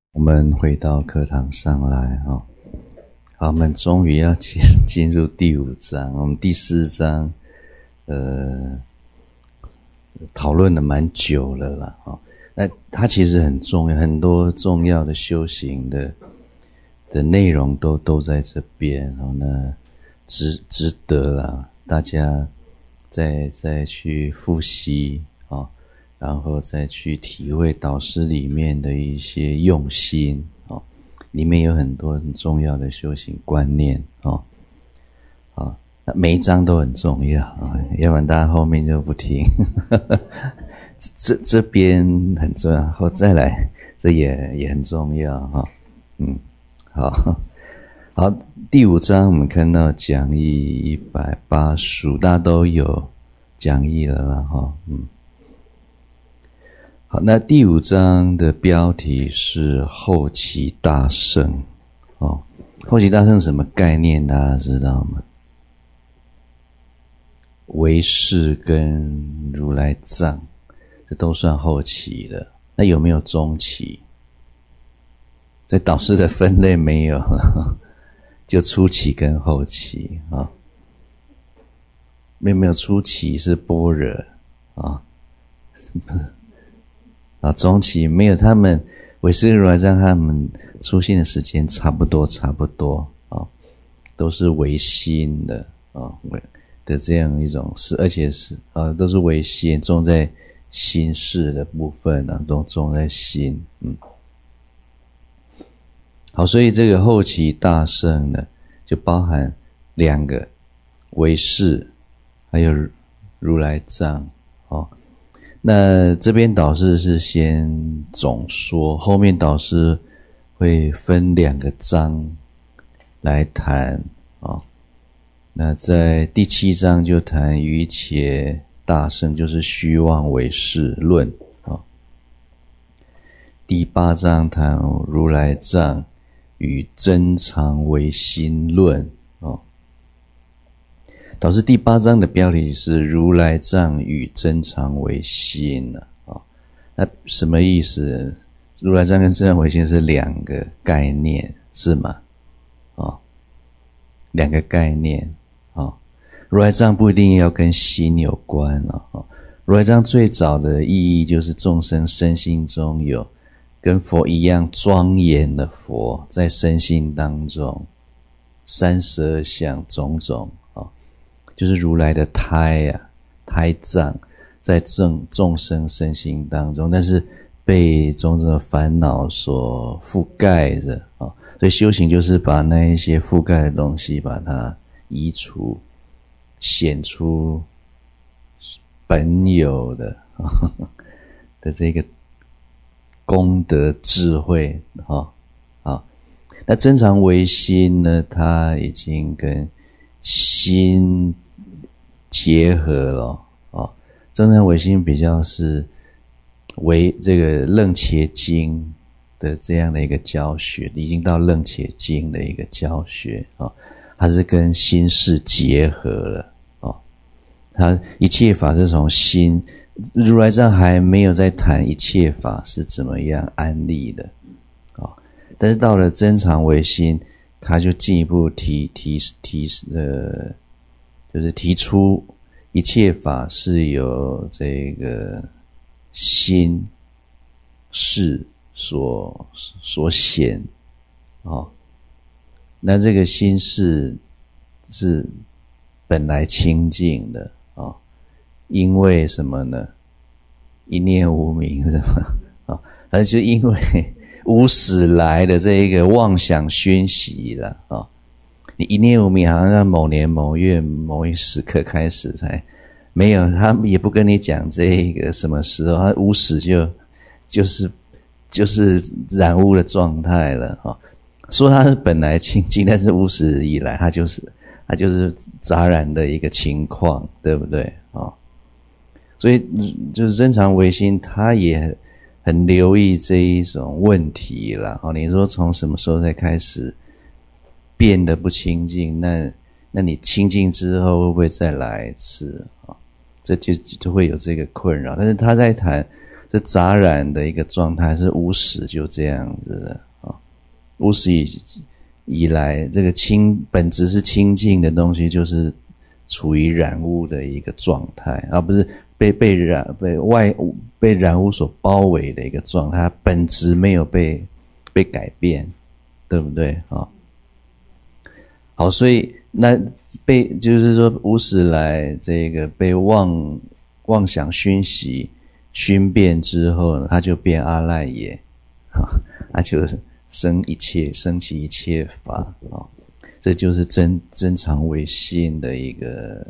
我们回到课堂上来好，我们终于要进入第5章。我们第4章讨论了蛮久了啦那它其实很重要，很多重要的修行的内容都在这边那值得啦，大家再去复习然后再去体会导师里面的一些用心里面有很多很重要的修行观念那每一章都很重要要不然大家后面就不听这边很重要，后再来这也很重要好，第5章我们看到讲义185，大家都有讲义了啦好，那第5章的标题是后期大乘后期大乘什么概念大家知道吗？唯识跟如来藏这都算后期的，那有没有中期？在导师的分类没有就初期跟后期没有初期是般若中期没有，他们唯识如来藏他们出现的时间差不多都是唯心的的这样一种事，而且是都是唯心，重在心事的部分都重在心好，所以这个后期大乘呢就包含2个唯识还有如来藏那这边导师是先总说，后面导师会分2个章来谈那在第7章就谈于一切大乘，就是虚妄唯识论第8章谈如来藏与真常唯心论导师第8章的标题是如来藏与真常唯心那什么意思？如来藏跟真常唯心是2个概念是吗2个概念如来藏不一定要跟心有关如来藏最早的意义就是众生身心中有跟佛一样庄严的佛在身心当中32相种种就是如来的胎藏在众生身心当中，但是被种种的烦恼所覆盖着所以修行就是把那一些覆盖的东西把它移除，显出本有的这个功德智慧那真常唯心呢，它已经跟心结合了真常唯心比较是为这个楞伽经的这样的一个教学，已经到楞伽经的一个教学它是跟心事结合了它一切法是从心，如来藏还没有在谈一切法是怎么样安立的但是到了真常唯心，他就进一步就是提出一切法是由这个心事所显那这个心事是本来清净的因为什么呢？一念无明是吗而就因为无始来的这一个妄想熏习了你一念无明好像在某年某月某一时刻开始才没有，他也不跟你讲这个什么时候，他无始就是染污的状态了说他是本来清净，但是无始以来他就是杂染的一个情况，对不对所以就是真常唯心他也很留意这一种问题啦你说从什么时候才开始变得不清净，那你清净之后会不会再来一次这就会有这个困扰。但是他在谈这杂染的一个状态是无始就这样子的啊，无始以来，这个本质是清净的东西，就是处于染污的一个状态，而不是被染污所包围的一个状态，它本质没有被改变，对不对啊？好，所以那就是说无始来这个被妄想熏习熏遍之后呢，他就变阿赖耶，他就升起一切法啊，这就是真常唯心的一个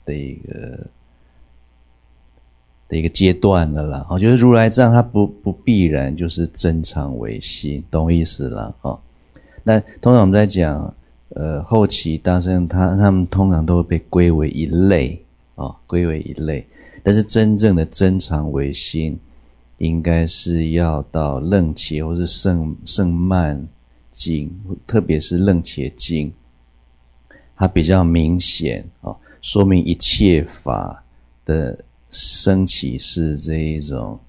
阶段了啦。就是如来藏它不必然就是真常唯心，懂意思啦啊？那通常我们在讲后期大乘他们通常都会被归为一类啊，归为一类。但是真正的真常唯心，应该是要到楞伽或是圣曼经，特别是楞伽经，它比较明显啊，说明一切法的升起是这一种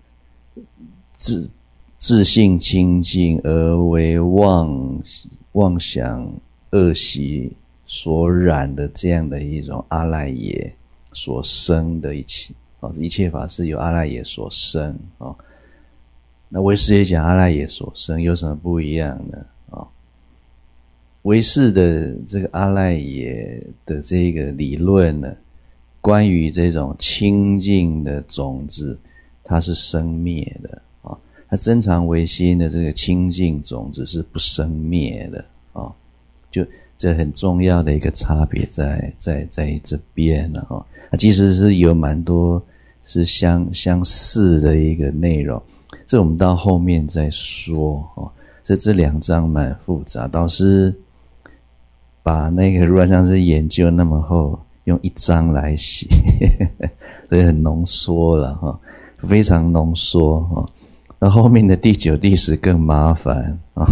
自性清净而为妄想恶习所染的这样的一种阿赖耶所生的一切法是由阿赖耶所生啊。那唯识也讲阿赖耶所生，有什么不一样呢？啊，唯识的这个阿赖耶的这个理论呢，关于这种清净的种子，它是生灭的啊。它真常唯心的这个清净种子是不生灭的啊，就这很重要的一个差别在这边了啊。它其实是有蛮多是相似的一个内容，这我们到后面再说哦。这两章蛮复杂，导师把那个如来藏是研究那么厚，用一章来写，所以很浓缩了哈，非常浓缩哈。那后面的第9、第10更麻烦啊。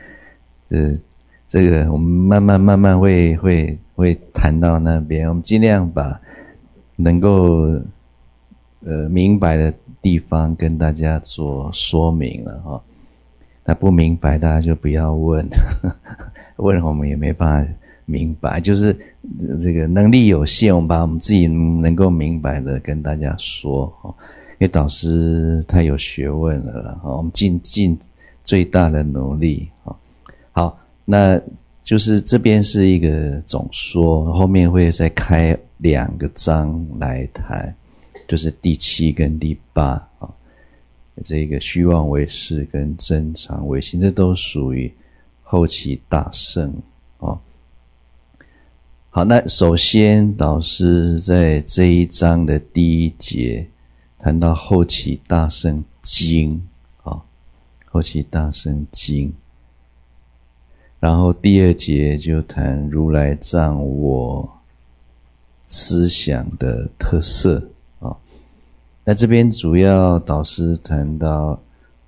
这个我们慢慢会谈到那边，我们尽量把能够明白的地方跟大家做说明了哈。那不明白大家就不要问，问我们也没办法明白，就是这个能力有限，我们把我们自己能够明白的跟大家说，因为导师太有学问了啦，我们尽最大的努力。好，那就是这边是一个总说，后面会再开2个章来谈，就是第7跟第8这个虚妄唯识跟真常唯心，这都属于后期大乘哦。好，那首先导师在这一章的第1节谈到后期大乘经后期大乘经，然后第2节就谈如来藏我思想的特色那这边主要导师谈到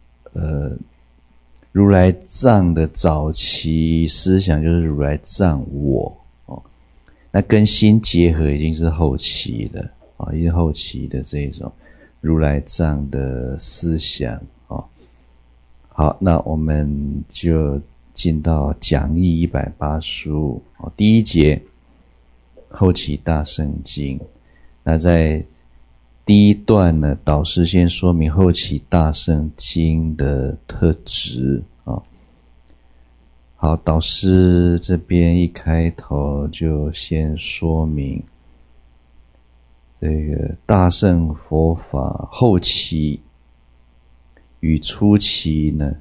如来藏的早期思想就是如来藏我那跟心结合已经是后期的已经后期的这种如来藏的思想好，那我们就进到讲义185第1节后期大乘经。那在第1段呢，导师先说明后期大乘经的特质好，导师这边一开头就先说明这个大乘佛法后期与初期呢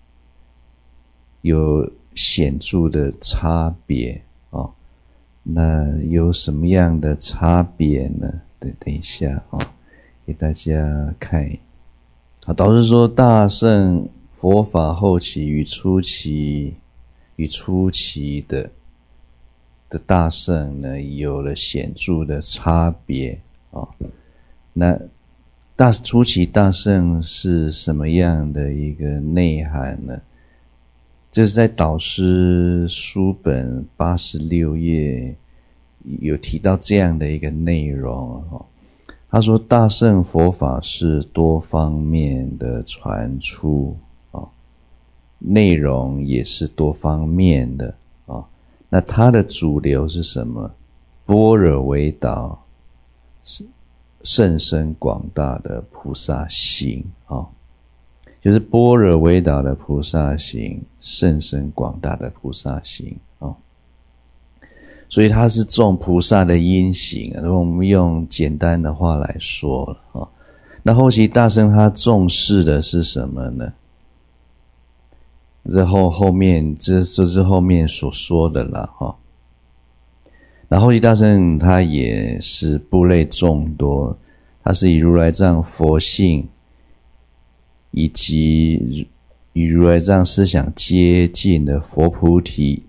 有显著的差别那有什么样的差别呢？等一下给大家看。好，导师说大乘佛法后期与初期的大乘呢有了显著的差别那初期大乘是什么样的一个内涵呢？这是在导师书本86页有提到这样的一个内容他说大乘佛法是多方面的传出内容也是多方面的那它的主流是什么？般若为导，甚深广大的菩萨行就是般若为导的菩萨行，甚深广大的菩萨行所以它是种菩萨的因行如果我们用简单的话来说了那后期大乘他重视的是什么呢？这后面这是后面所说的啦那后期大乘他也是部类众多，他是以如来藏佛性以及与如来藏思想接近的佛菩提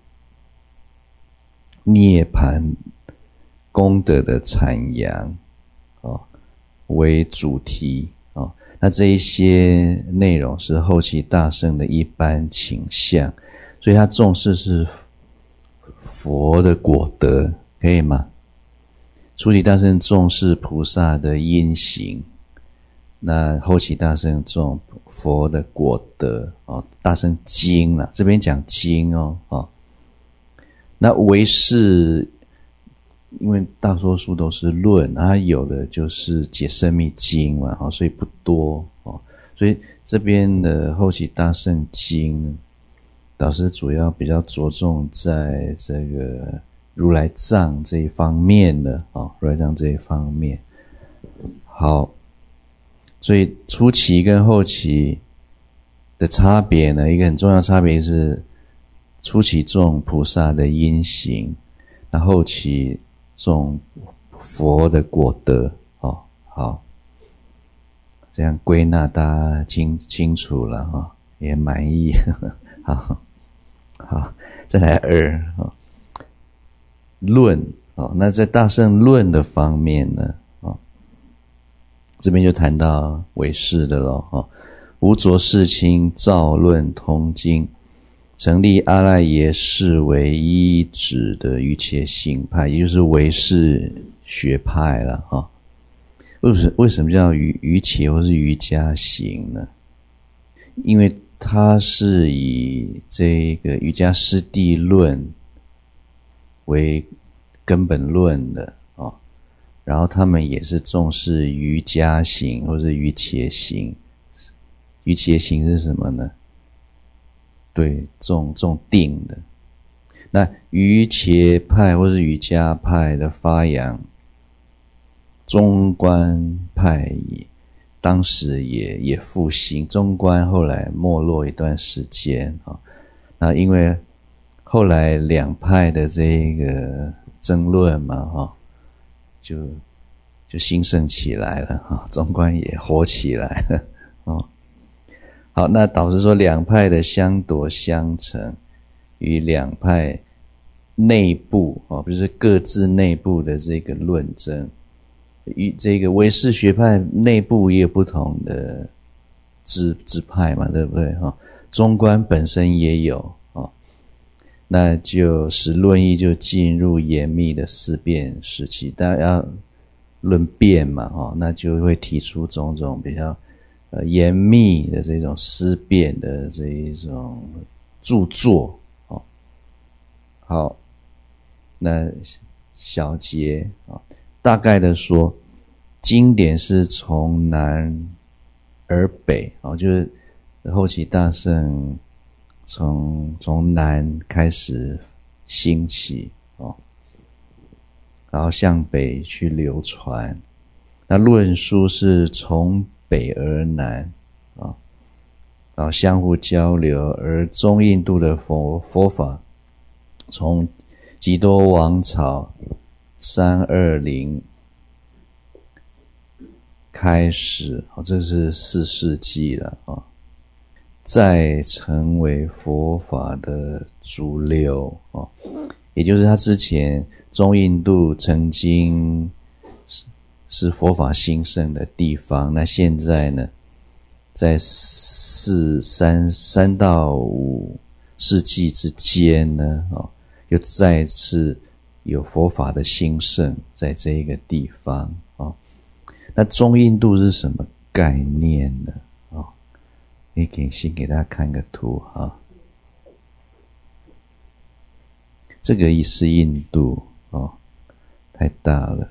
涅槃功德的阐扬为主题那这一些内容是后期大乘的一般倾向，所以他重视是佛的果德，可以吗？初期大乘重视菩萨的因行，那后期大乘重佛的果德大乘经这边讲经那唯识因为大多数都是论它有的就是解深密经嘛所以不多所以这边的后期大乘经导师主要比较着重在这个如来藏这一方面的如来藏这一方面。好，所以初期跟后期的差别呢，一个很重要的差别是初期重菩萨的因行，那后期重佛的果德好，这样归纳大家清楚了也满意好，再来2论那在大乘论的方面呢这边就谈到唯识的咯无着世亲造论通经，成立阿赖耶识为依止的瑜伽行派，也就是唯识学派了为什么叫瑜伽或是瑜伽行呢？因为它是以这个瑜伽师地论为根本论的然后他们也是重视瑜伽行或是瑜伽行。瑜伽行是什么呢？对，重定的。那瑜伽派或是瑜伽派的发扬，中观派当时也复兴，中观后来没落一段时间那因为后来两派的这个争论嘛就兴盛起来了中观也火起来了好，那导师说两派的相夺相成，与两派内部就是各自内部的这个论争，与这个唯识学派内部也有不同的支派嘛，对不对中观本身也有那就使论议就进入严密的思辨时期，大家要论辩嘛那就会提出种种比较严密的这种思辨的这一种著作好，那小节大概的说，经典是从南而北就是后期大乘从南开始兴起然后向北去流传。那论述是从北而南然后相互交流，而中印度的佛法从笈多王朝320开始这是4世纪了再成为佛法的主流也就是他之前中印度曾经是佛法兴盛的地方，那现在呢在3到5世纪之间呢又再次有佛法的兴盛在这一个地方那中印度是什么概念呢？先给大家看个图哈。这个是印度太大了。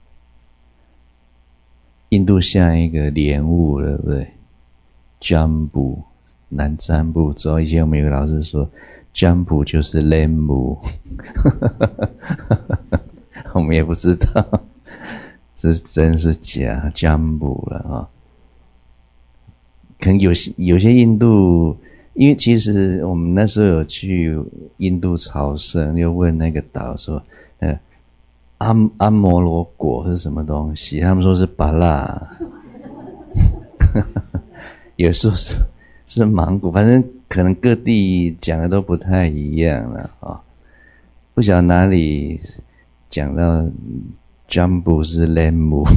印度像一个莲雾，对不对？占卜，南占卜之后，以前我们有个老师说，占卜就是莲雾，我们也不知道是真是假，占卜了可能有些印度，因为其实我们那时候有去印度朝圣，又问那个导说，阿摩罗果是什么东西？他们说是芭乐，有时候是芒果，反正可能各地讲的都不太一样了不晓得哪里讲到 Jumbo 是 Lembu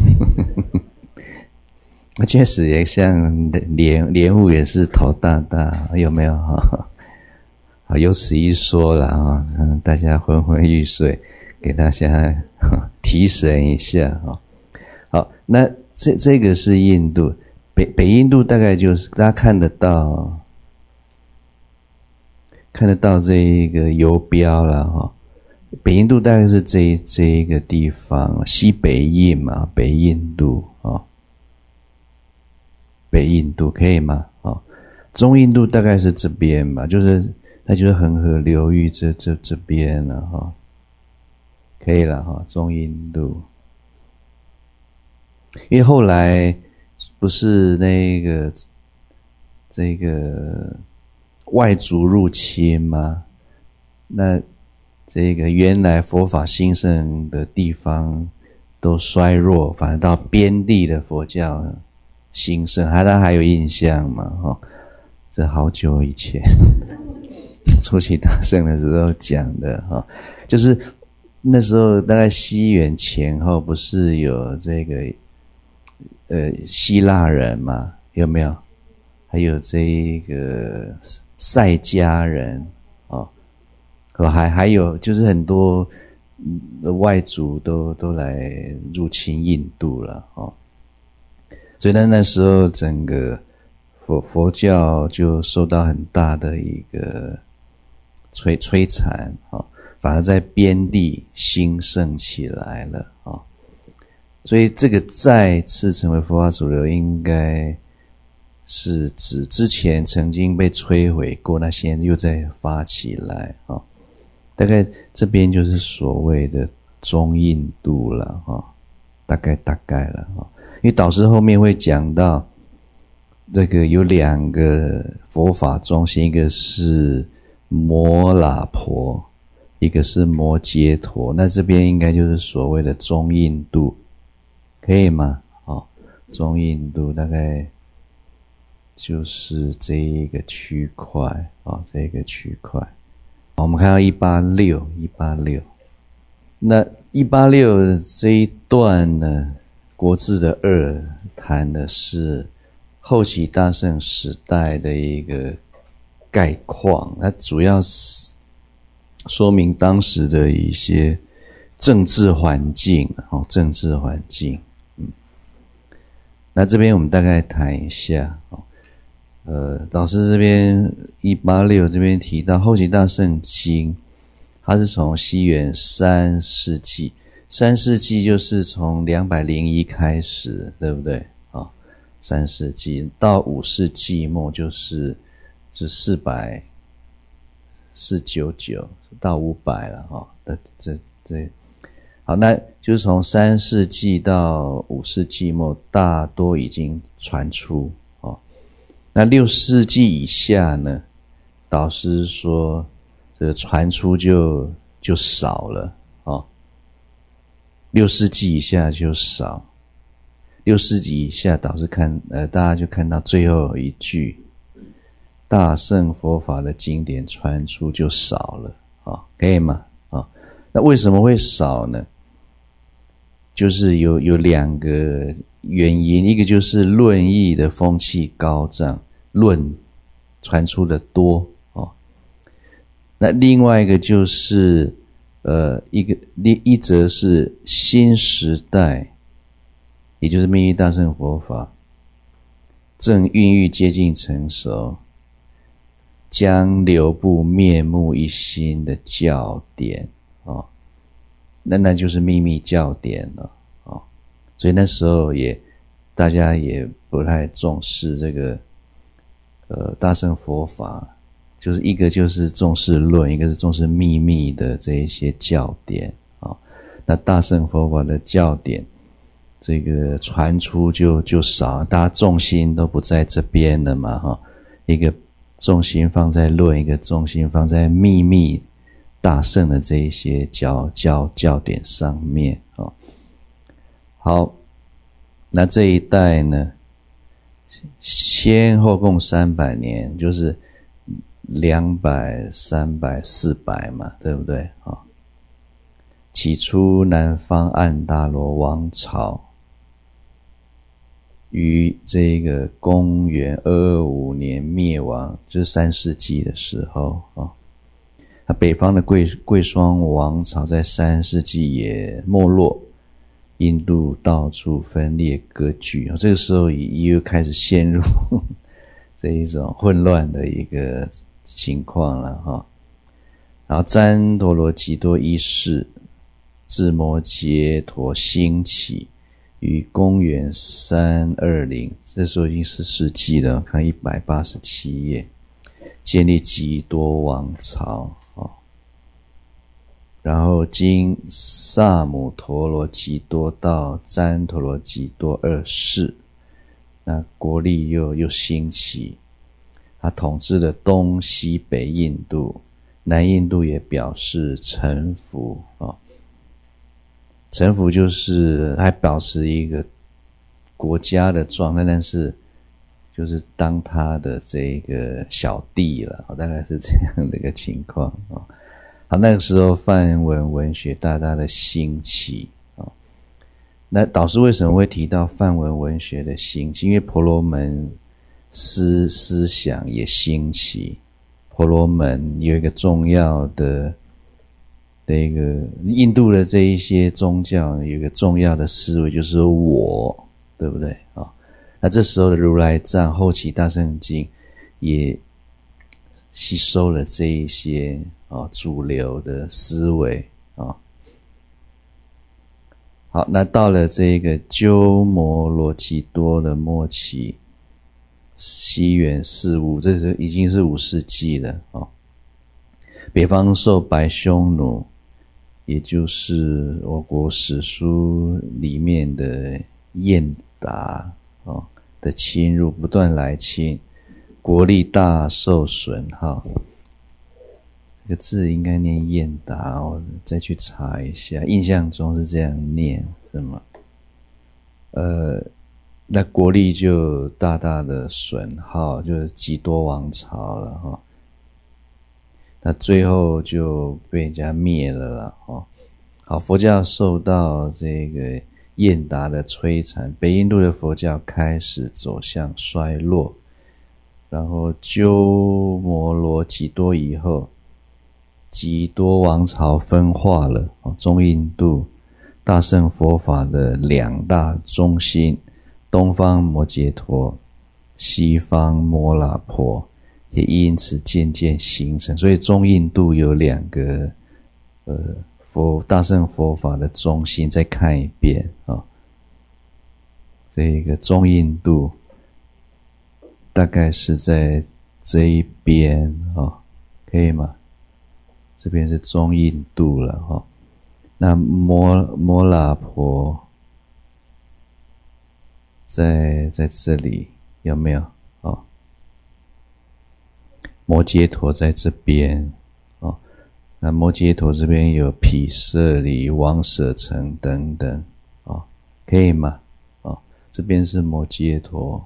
确实也像莲雾也是头大大，有没有有此一说了大家昏昏欲睡，给大家提神一下好，那这个是印度，北印度大概就是大家看得到这一个游标了北印度大概是这一个地方，西北印嘛，北印度北印度可以吗？中印度大概是这边吧，它就是恒河流域这边了可以了中印度。因为后来不是这个外族入侵吗？那这个原来佛法兴盛的地方都衰弱，反而到边地的佛教兴盛，大家还有印象吗？这好久以前初期大圣的时候讲的就是那时候大概西元前后，不是有这个希腊人嘛，有没有？还有这个塞迦人还有就是很多外族都来入侵印度了所以那时候整个佛教就受到很大的一个摧残反而在边地兴盛起来了所以这个再次成为佛法主流，应该是指之前曾经被摧毁过，那现在又再发起来大概这边就是所谓的中印度了大概了因为导师后面会讲到这个有两个佛法中心，一个是摩喇婆，一个是摩揭陀，那这边应该就是所谓的中印度，可以吗？中印度大概就是这一个区块这个区块我们看到186，那186这一段呢，国字的2谈的是后期大乘时代的一个概况，它主要是说明当时的一些政治环境那这边我们大概谈一下导师这边186这边提到后期大乘经，它是从西元3世纪就是从201开始，对不对3世纪到5世纪末就是499到500了这好，那就是从3世纪到5世纪末大多已经传出那6世纪以下呢，导师说这个传出就少了6世纪以下就少，6世纪以下导师大家就看到最后一句，大乘佛法的经典传出就少了可以吗？那为什么会少呢？就是有2个原因，一个就是论义的风气高涨，论传出的多那另外一个就是一则是新时代也就是密密大乘佛法正孕育接近成熟，将流布面目一新的教典那就是秘密教典了所以那时候大家也不太重视这个大乘佛法，就是一个就是重视论，一个是重视秘密的这一些教典那大乘佛法的教典这个传出就少，大家重心都不在这边了嘛一个重心放在论，一个重心放在秘密大乘的这一些教典上面好，那这一代呢，先后共300年，就是200、300、400嘛，对不对起初南方暗达罗王朝于这个公元225年灭亡，就是3世纪的时候北方的贵霜王朝在3世纪也没落，印度到处分裂割据这个时候又开始陷入这一种混乱的一个情况了然后旃陀罗笈多一世智摩羯陀兴起于公元320，这时候已经是世纪了，看187页，建立笈多王朝然后经萨姆陀罗笈多到旃陀罗笈多二世，那国力又兴起，他统治了东西北印度，南印度也表示臣服臣服就是还保持一个国家的状态，但是就是当他的这个小弟了大概是这样的一个情况好，那个时候梵文文学大大的兴起那导师为什么会提到梵文文学的兴起？因为婆罗门思想也兴起，婆罗门有一个重要的一个印度的这一些宗教有一个重要的思维，就是我，对不对那这时候的如来藏后期大乘经也吸收了这一些主流的思维好，那到了这个鸠摩罗笈多的末期，西元45，这是已经是5世纪了北方受白匈奴，也就是我国史书里面的燕达的侵入，不断来侵，国力大受损耗。这个字应该念燕达我再去查一下，印象中是这样念，是吗？那国力就大大的损耗，就是笈多王朝了那最后就被人家灭了啦好，佛教受到这个燕达的摧残，北印度的佛教开始走向衰落，然后鸠摩罗笈多以后，笈多王朝分化了中印度大乘佛法的2大中心，东方摩羯陀，西方摩拉婆，也因此渐渐形成。所以中印度有2个大乘佛法的中心，再看一遍这个中印度大概是在这一边可以吗？这边是中印度了那摩拉婆在这里有没有摩羯陀在这边那摩羯陀这边有毗舍离、王舍城等等可以吗？这边是摩羯陀，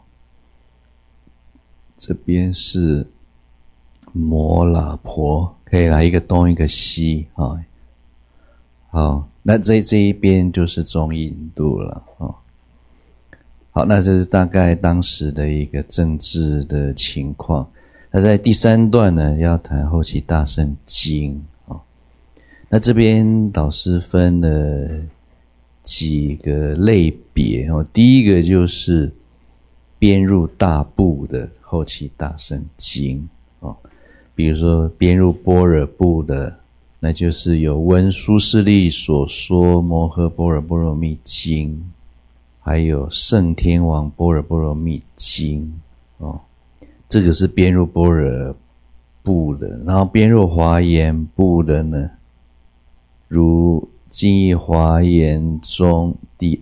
这边是摩拉婆，可以啦，一个东一个西好，那这一边就是中印度了好，那这是大概当时的一个政治的情况。那在第3段呢，要谈后期大乘经那这边导师分了几个类别哦。第一个就是编入大部的后期大乘经哦，比如说编入般若部的，那就是有文殊师利所说摩诃般若波罗蜜经，还有圣天王般若波罗蜜经哦，这个是编入般若部的。然后编入华严部的呢，如净义华严中第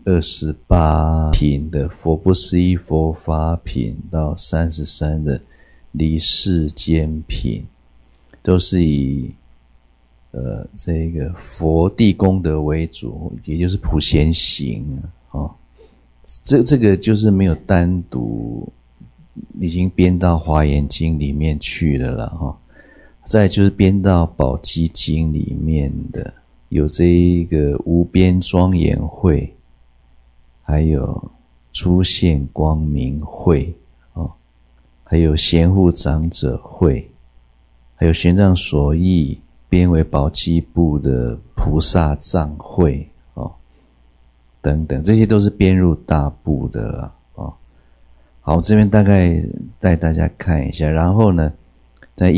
28品的佛不思议佛法品到33的离世间品，都是以这个佛地功德为主，也就是普贤行哦。这个就是没有单独，已经编到华严经里面去了啦哈。再就是编到宝积经里面的，有这一个无边庄严会，还有出现光明会哦，还有贤护长者会，还有玄奘所译编为宝积部的菩萨藏会哦，等等，这些都是编入大部的啦哦。好，这边大概带大家看一下，然后呢，在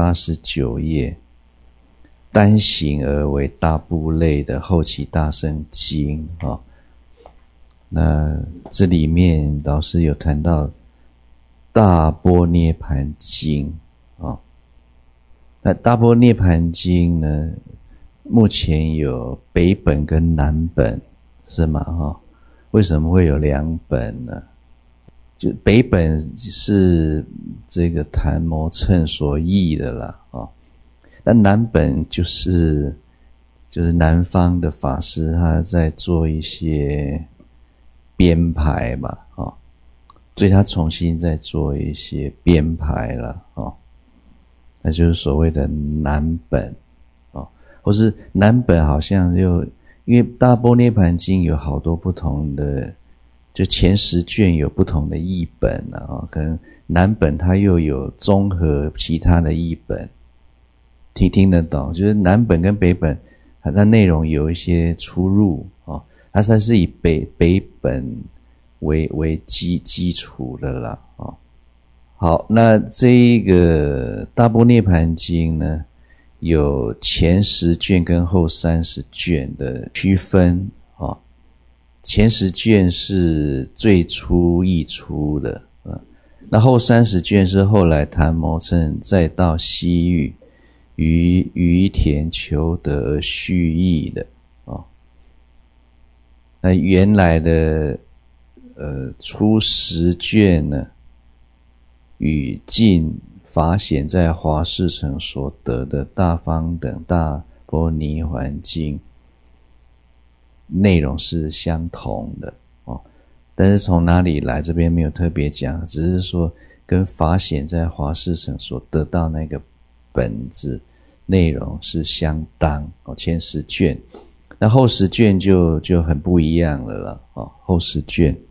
189页，单行而为大部类的后期大乘经哦。那这里面老师有谈到大般涅盘经哦。那大般涅盘经呢，目前有北本跟南本，是吗？哈，为什么会有2本呢？就北本是这个昙摩谶所译的啦，哦，那南本就是南方的法师他在做一些编排吧，哦，所以他重新再做一些编排了，哦，那就是所谓的南本，哦，或是南本好像因为大般涅盘经有好多不同的，就前10卷有不同的译本啊，可能南本它又有综合其他的译本，听得懂，就是南本跟北本它内容有一些出入哦，它是以北本为基础的啦哦。好，那这一个大般涅盘经呢，有前10卷跟后30卷的区分哦。前10卷是最初译出的，那后30卷是后来昙摩谶再到西域于于田求得而续译的哦。那原来的初10卷呢，与近法显在华士城所得的大方等大般涅盘经内容是相同的哦，但是从哪里来这边没有特别讲，只是说跟法显在华士城所得到那个本子内容是相当哦，前10卷，那后10卷就很不一样了啦哦，后10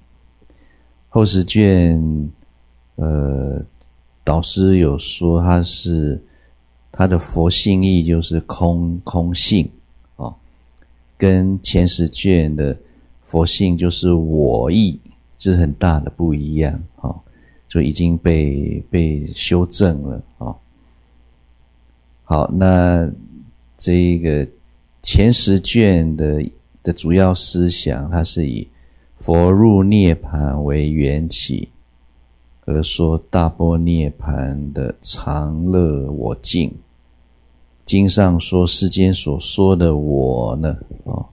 卷导师有说他的佛性义就是空性哦，跟前10卷的佛性就是我义，就是很大的不一样哦，就已经被修正了哦。好，那这一个前10卷的主要思想，它是以佛入涅盘为缘起，而说大般涅盘的常乐我净。经上说世间所说的我呢，哦，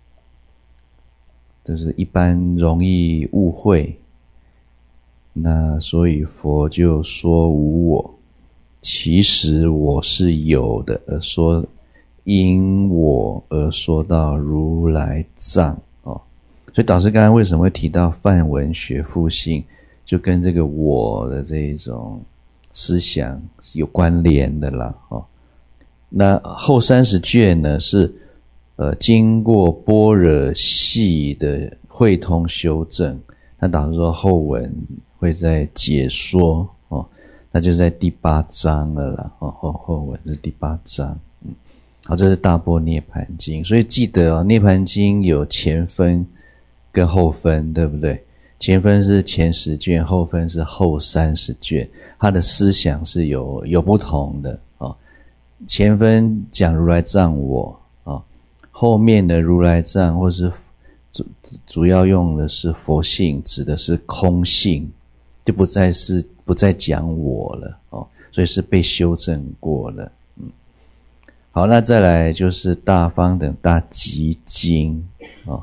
就是一般容易误会，那所以佛就说无我，其实我是有的，而说因我而说到如来藏哦。所以导师刚刚为什么会提到梵文学复性，就跟这个我的这一种思想有关联的啦哦。那后30卷呢是经过般若系的会通修正，那导师说后文会再解说哦，那就在第8章了啦哦，后文是第8章。 好，这是大般涅槃经。所以记得哦，涅槃经有前分跟后分，对不对？前分是前10卷，后分是后30卷，它的思想是有不同的哦。前分讲如来藏我哦，后面的如来藏或是主要用的是佛性，指的是空性，就不再讲我了哦，所以是被修正过了。好，那再来就是大方等大集经哦。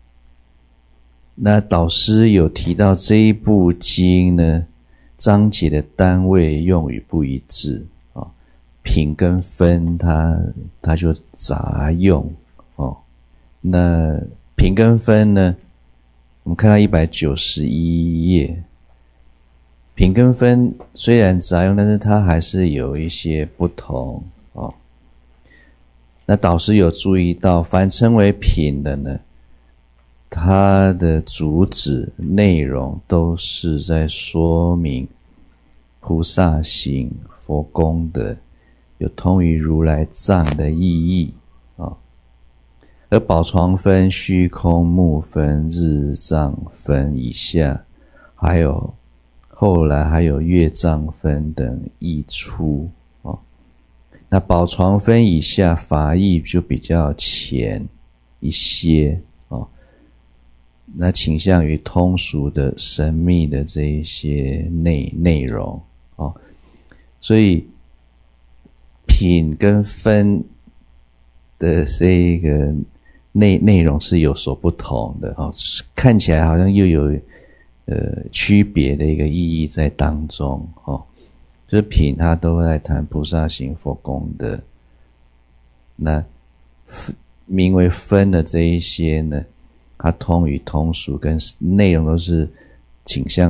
那导师有提到这一部经呢，章节的单位用语不一致哦，品跟分它就杂用哦。那品跟分呢，我们看到191页，品跟分虽然杂用，但是它还是有一些不同哦。那导师有注意到，凡称为品的呢，它的主旨内容都是在说明菩萨行佛功德，有通于如来藏的意义啊。而宝床分、虚空目分、日藏分以下，还有后来还有月藏分等义出啊。那宝床分以下法义就比较浅一些啊，那倾向于通俗的神秘的这一些内容啊，所以品跟分的这一个内容是有所不同的啊，看起来好像又有区别的一个意义在当中哦。就是品它都在谈菩萨行佛功德，那名为分的这一些呢，它通于通俗，跟内容都是倾向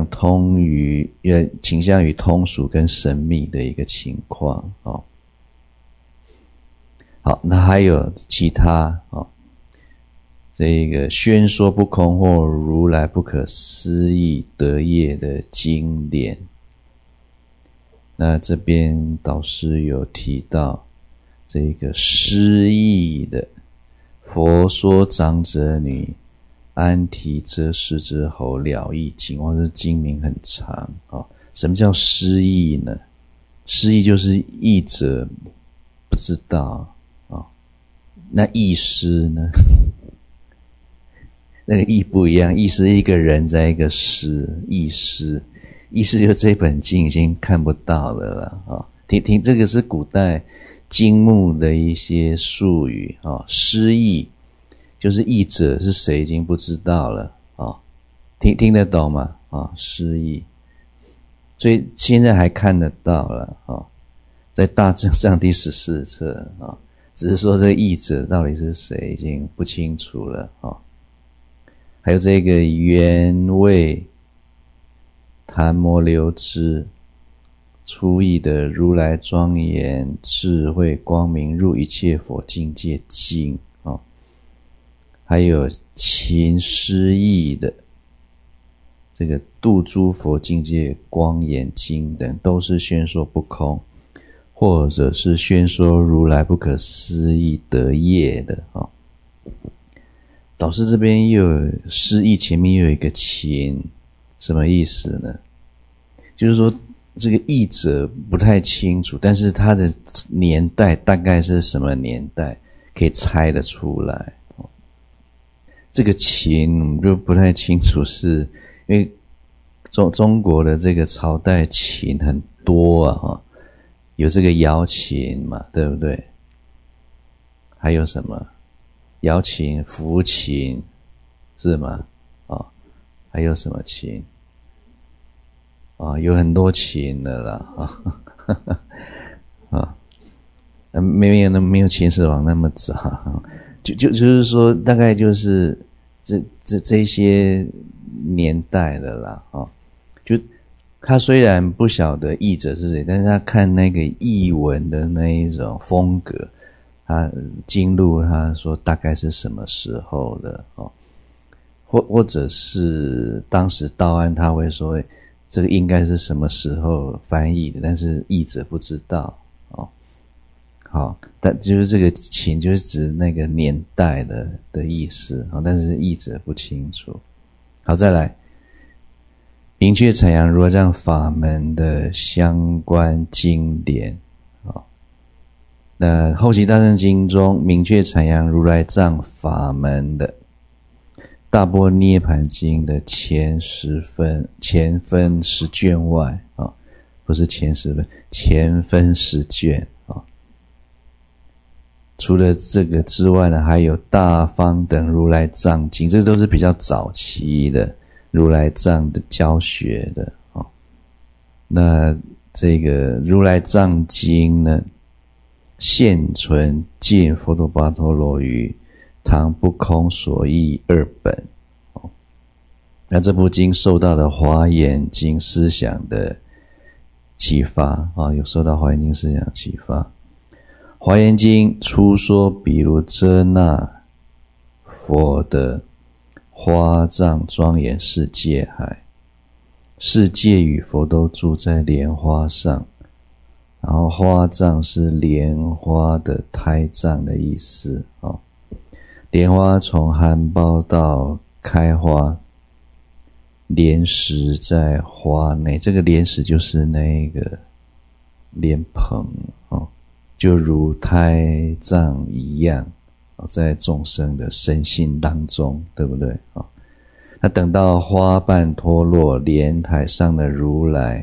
于通俗跟神秘的一个情况哦。好，那还有其他哦，这个宣说不空或如来不可思议德业的经典。那这边导师有提到这个失义的佛说长者女安提遮世之后了义经，或者经名很长哦。什么叫失义呢？失义就是义者不知道哦。那义师呢？那个义不一样，义是一个人在一个师，义师。意思就这本经已经看不到了啦啊！听这个是古代经目的一些术语啊，失义就是义者是谁已经不知道了啊，听得懂吗？啊，失义，所以现在还看得到了啊，在大正上第14册啊，只是说这个义者到底是谁已经不清楚了啊。还有这个原味檀摩流支出义的如来庄严智慧光明入一切佛境界经哦，还有勤失义的这个度诸佛境界光严经等，都是宣说不空，或者是宣说如来不可思议德业的哦。导师这边又有失义，前面又有一个勤，什么意思呢？就是说这个译者不太清楚，但是他的年代大概是什么年代可以猜得出来。这个勤我们就不太清楚，是因为中国的这个朝代勤很多啊，有这个瑶勤嘛，对不对？还有什么瑶勤、福勤是吗？还有什么勤？有很多勤的啦没有秦始皇那么早，就是说大概就是这些年代的啦就他虽然不晓得译者是谁，但是他看那个译文的那一种风格，他经录他说大概是什么时候的或者是当时道安他会说这个应该是什么时候翻译的，但是译者不知道好， 但就是这个秦就是指那个年代的意思，但是译者不清楚。好，再来明确阐扬如来藏法门的相关经典。那后期大乘经中明确阐扬如来藏法门的大般涅槃经的前分10卷外，不是前10分，前分10卷。除了这个之外呢，还有大方等如来藏经，这都是比较早期的如来藏的教学的。那这个如来藏经呢，现存尽佛陀跋陀罗于唐不空所译2本。那这部经受到了华严经思想的启发，有受到华严经思想启发。华严经初说比卢遮那佛的花藏庄严世界海，世界与佛都住在莲花上，然后花藏是莲花的胎藏的意思。莲花从含苞到开花，莲实在花内，这个莲实就是那个莲蓬，就如胎藏一样，在众生的身心当中，对不对？那等到花瓣脱落，莲台上的如来，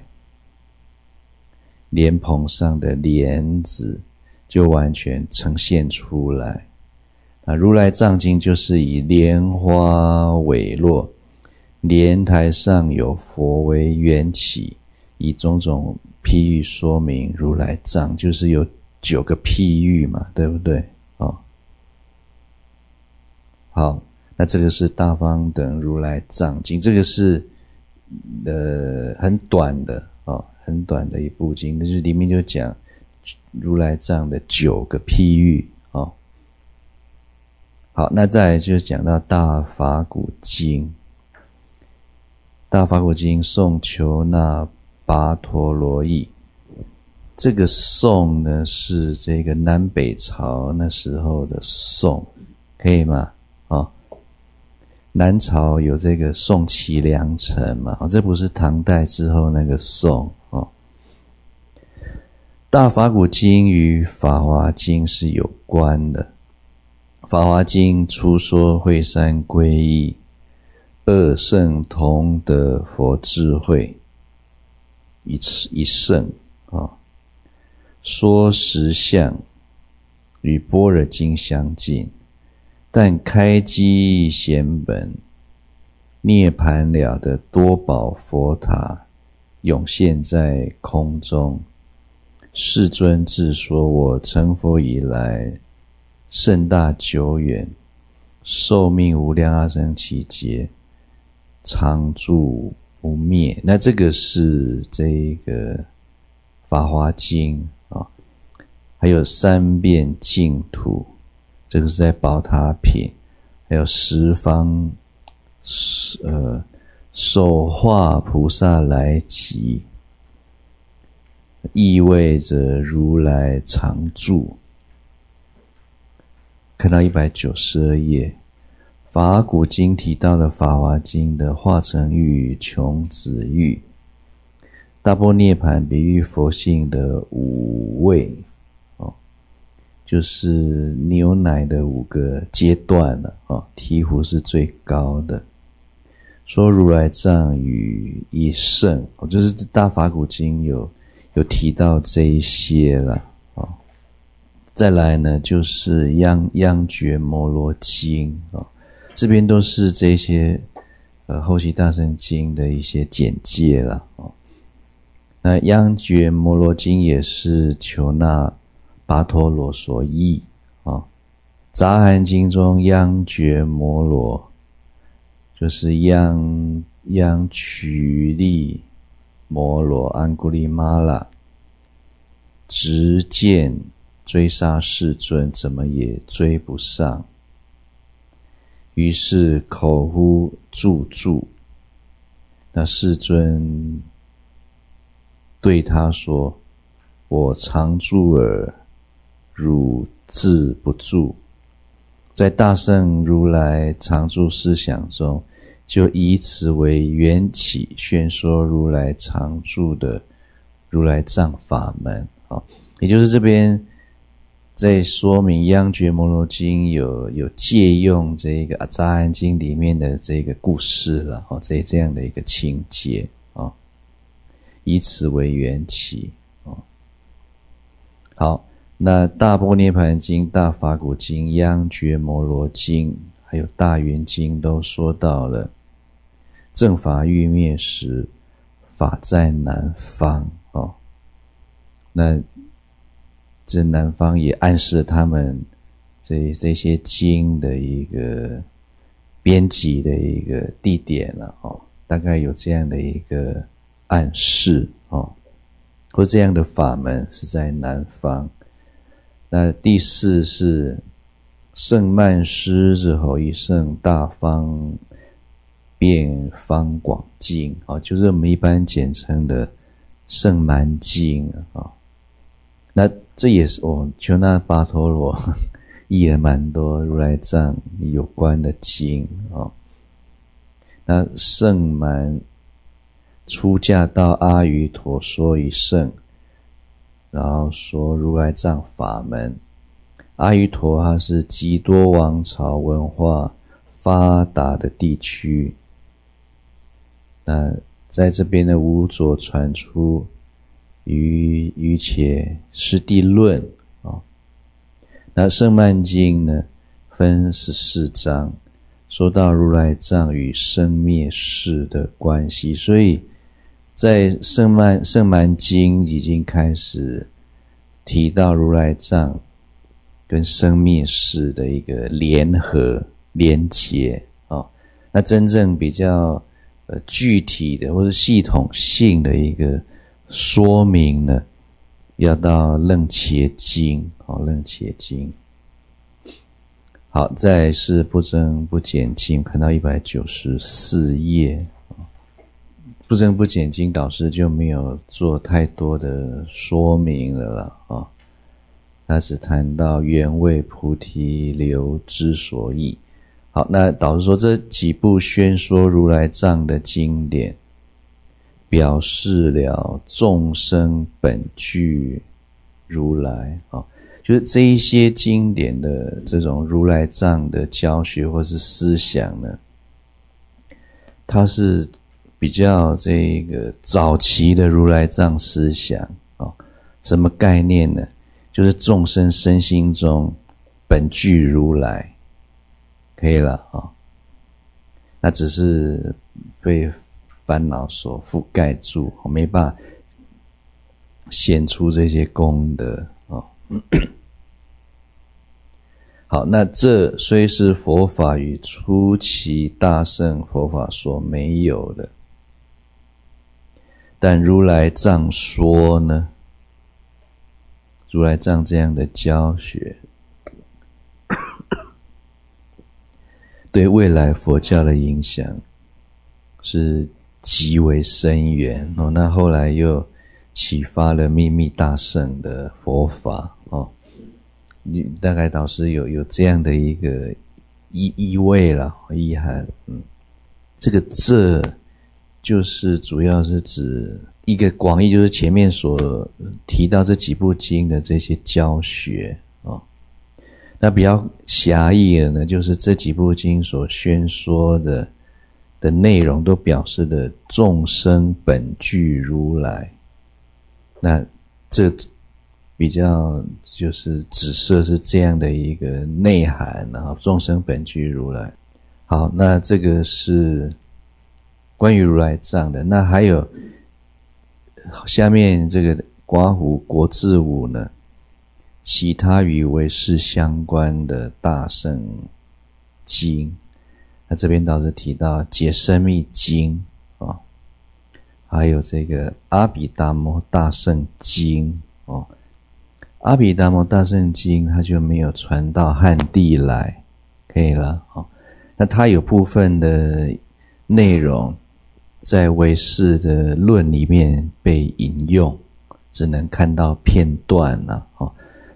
莲蓬上的莲子就完全呈现出来。那如来藏经就是以莲花为落，莲台上有佛为缘起，以种种譬喻说明如来藏，就是有9个譬喻嘛，对不对？好，那这个是大方等如来藏经，这个是很短的很短的一部经，就是里面就讲如来藏的9个譬喻。好，那再来就讲到大法鼓经。大法鼓经颂求那跋陀罗译，这个宋呢是这个南北朝那时候的宋，可以吗？南朝有这个宋齐梁陈嘛，这不是唐代之后那个宋。大法鼓经与法华经是有关的。法华经初说会三归依，二圣同得佛智慧，一圣说实相与般若经相近，但开机显本涅槃了的多宝佛塔涌现在空中。世尊自说，我成佛以来甚大久远，寿命无量阿僧祇劫，常住不灭。那这个是这个法华经还有三遍净土，这个是在宝塔品，还有十方手化菩萨来集，意味着如来常住。看到192页，法鼓经提到了法华经的化成喻、穷子喻、大般涅槃比喻佛性的5位，就是牛奶的5个阶段了醍醐是最高的。说如来藏与一圣，就是大法鼓经有提到这一些了。再来呢，就是央觉摩罗经这边都是这些后期大乘经的一些简介了那央觉摩罗经也是求那跋陀罗所译杂含经中央觉摩罗就是央曲利摩罗安古利玛拉，直见追杀世尊，怎么也追不上，于是口呼住，那世尊对他说，我常住耳， 汝自不住。在大圣如来常住思想中，就以此为缘起，宣说如来常住的如来藏法门。也就是这边在说明央觉摩罗经有借用这个阿扎含经里面的这个故事了，这样的一个情节，以此为缘起。好，那大般涅盘经、大法鼓经、央觉摩罗经还有大圆经都说到了正法欲灭时，法在南方。那这南方也暗示他们这些经的一个编辑的一个地点了，大概有这样的一个暗示，或这样的法门是在南方。那第四是圣曼施之后一圣大方遍方广经，就是我们一般简称的圣曼经。那这也是求那跋陀罗译了蛮多如来藏有关的经。那圣蛮出家到阿瑜陀说一圣，然后说如来藏法门。阿瑜陀它是极多王朝文化发达的地区，那在这边的无所传出于且师地论。那圣曼经呢分14章，说到如来藏与生灭事的关系，所以在圣曼经已经开始提到如来藏跟生灭事的一个联合连结。那真正比较具体的或是系统性的一个说明呢，要到楞伽经。楞伽经。好，再来是不增不减经，看到194页。不增不减经导师就没有做太多的说明了啦。他只谈到原味菩提流之所以。好，那导师说这几部宣说如来藏的经典，表示了众生本具如来。就是这一些经典的这种如来藏的教学或是思想呢，它是比较这个早期的如来藏思想。什么概念呢？就是众生身心中本具如来，可以了。那只是被烦恼所覆盖住，没办法显出这些功德。好，那这虽是佛法与初期大乘佛法所没有的，但如来藏说呢，如来藏这样的教学对未来佛教的影响是极为深远。那后来又启发了秘密大乘的佛法。大概导师有这样的一个意味啦，意涵。这个这就是主要是指一个广义，就是前面所提到这几部经的这些教学。那比较狭义的呢，就是这几部经所宣说的内容都表示了众生本具如来。那这比较就是指涉是这样的一个内涵，众生本具如来。好，那这个是关于如来藏的。那还有下面这个刮胡国字舞呢，其他与唯识相关的大乘经。那这边倒是提到解深密经，还有这个阿毗达摩大乘经。阿毗达摩大乘经它就没有传到汉地来，可以了。那它有部分的内容在唯识的论里面被引用，只能看到片段了。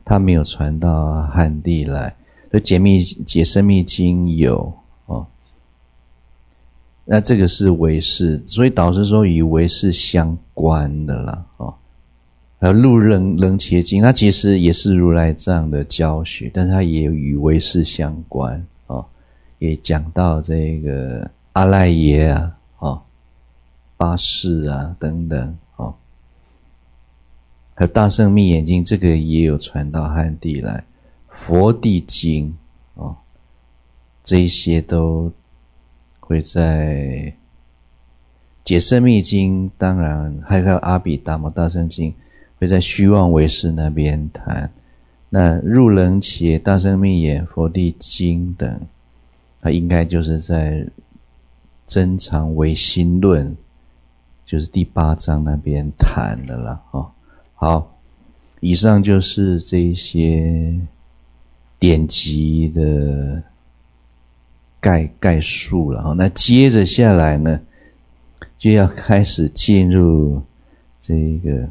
它没有传到汉地来。所以解深密经有哦，那这个是唯识，所以导师说与唯识相关的啦哦。还有入楞伽经，它其实也是如来藏的教学，但是它也与唯识相关哦，也讲到这个阿赖耶啊哦，八识啊等等哦。还有大乘密眼经，这个也有传到汉地来，佛地经哦，这一些都会在解深密经，当然还有阿毗达摩大乘经会在虚妄唯识那边谈。那入楞伽、大乘密眼、佛地经等，它应该就是在增长唯心论，就是第8章那边谈的啦哦。好，以上就是这一些典籍的概述了。那接着下来呢，就要开始进入这个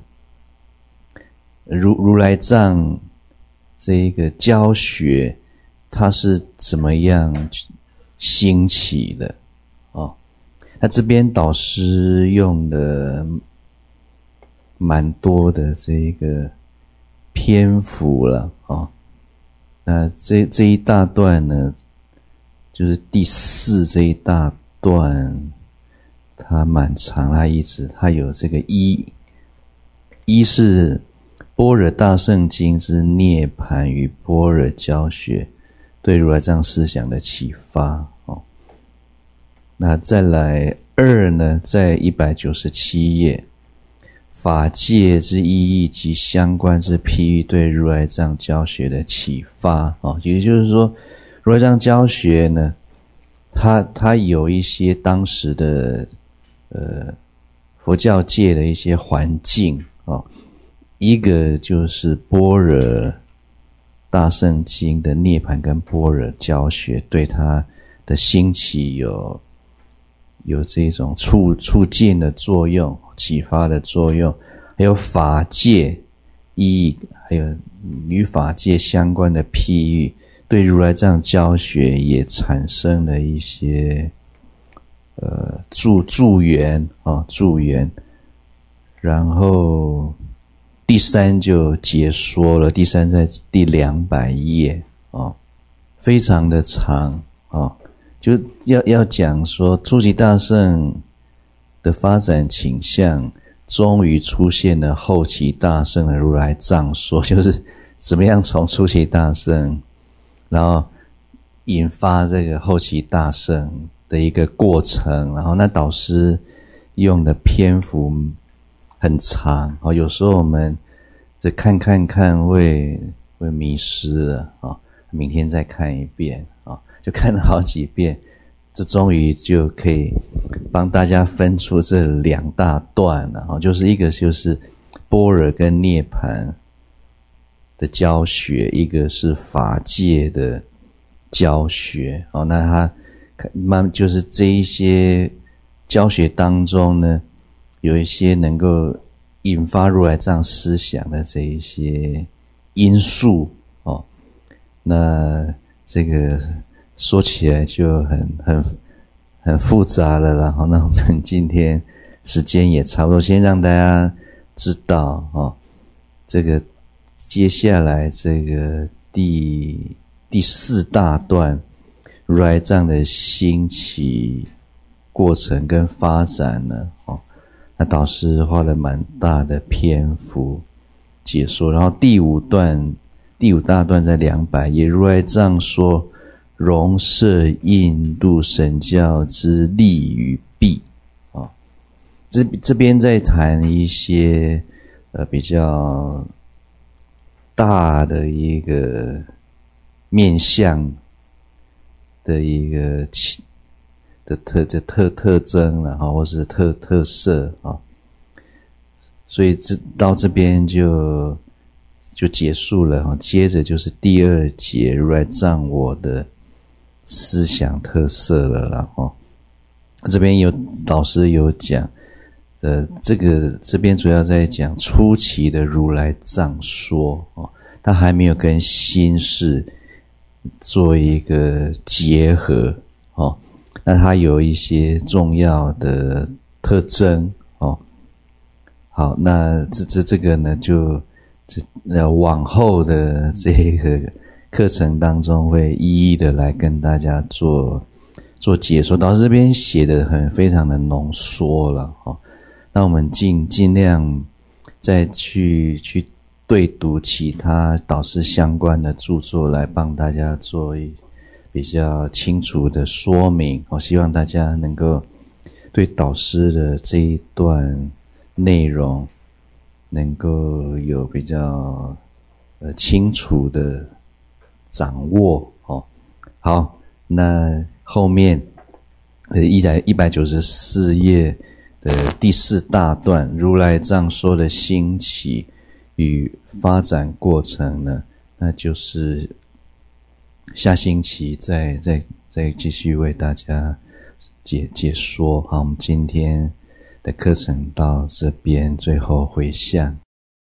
如来藏这个教学，它是怎么样兴起的哦？那这边导师用的蛮多的这个篇幅了哦。那这一大段呢，就是第4这一大段，它蛮长，它有这个一是般若大圣经之涅槃与般若教学对如来藏思想的启发哦。那再来2呢，在197页，法界之意义及相关之譬喻对如来藏教学的启发哦。也就是说，如来藏教学呢，它有一些当时的佛教界的一些环境哦。一个就是般若大圣经的涅槃跟般若教学对它的兴起有这种促进的作用、启发的作用，还有法界意义，还有与法界相关的譬喻，对如来藏教学也产生了一些助缘。然后第3就解说了，第3在第200页哦，非常的长哦，就要讲说初期大圣的发展倾向，终于出现了后期大圣的如来藏说，就是怎么样从初期大圣，然后引发这个后期大圣的一个过程。然后那导师用的篇幅很长哦，有时候我们这看会迷失了啊，明天再看一遍啊，就看了好几遍，这终于就可以帮大家分出这2大段了啊，就是一个就是般若跟涅槃的教学，一个是法界的教学哦。那它就是这一些教学当中呢，有一些能够引发如来藏思想的这一些因素哦。那这个说起来就很复杂了啦。那我们今天时间也差不多，先让大家知道哦，这个接下来这个第4大段如来藏的兴起过程跟发展呢哦。那导师花了蛮大的篇幅解说，然后第5大段在200页，如来藏说容摄印度神教之利与弊啊。这边在谈一些比较大的一个面向的一个特征了哈，或是特色啊，所以到这边就结束了哈。接着就是第2节如来藏我的思想特色了啦哈。这边导师有讲这边主要在讲初期的如来藏说哦， 它还没有跟心事做一个结合哦。那它有一些重要的特征哦。好，那这个呢，就往后的这个课程当中会一一的来跟大家做解说。导师这边写的非常的浓缩了哦。那我们尽量再去对读其他导师相关的著作，来帮大家做比较清楚的说明。我希望大家能够对导师的这一段内容能够有比较清楚的掌握哦。好，那后面194页的第4大段，如来藏说的兴起与发展过程呢，那就是下星期再继续为大家解说。好，我们今天的课程到这边，最后回向。